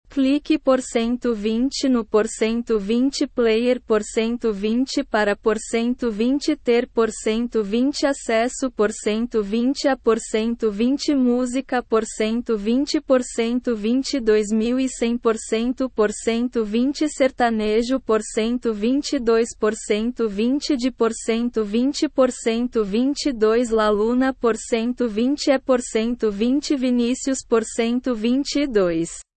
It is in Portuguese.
Clique por 120 no por 120 player por 120 para por 120 ter por 120 acesso por 120 a por 120 música por 120 2100 por 120 sertanejo por 122 por 120 de por 122 Laluna por 120 é por 120 Vinícius por 122.